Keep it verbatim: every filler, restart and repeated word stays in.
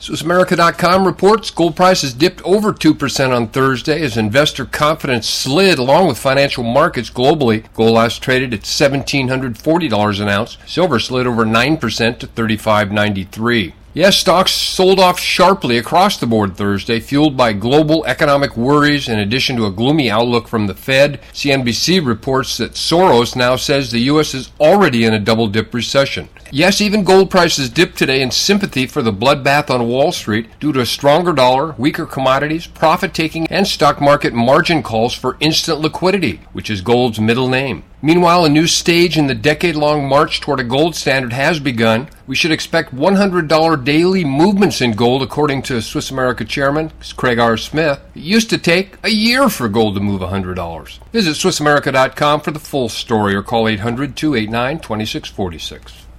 Swiss America dot com reports gold prices dipped over two percent on Thursday as investor confidence slid along with financial markets globally. Gold last traded at one thousand seven hundred forty dollars an ounce. Silver slid over nine percent to thirty-five ninety-three. Yes, stocks sold off sharply across the board Thursday, fueled by global economic worries in addition to a gloomy outlook from the Fed. C N B C reports that Soros now says the U S is already in a double-dip recession. Yes, even gold prices dipped today in sympathy for the bloodbath on Wall Street due to a stronger dollar, weaker commodities, profit-taking, and stock market margin calls for instant liquidity, which is gold's middle name. Meanwhile, a new stage in the decade-long march toward a gold standard has begun. We should expect one hundred dollars daily movements in gold, according to Swiss America chairman Craig R. Smith. It used to take a year for gold to move one hundred dollars. Visit Swiss America dot com for the full story or call eight hundred, two eight nine, two six four six.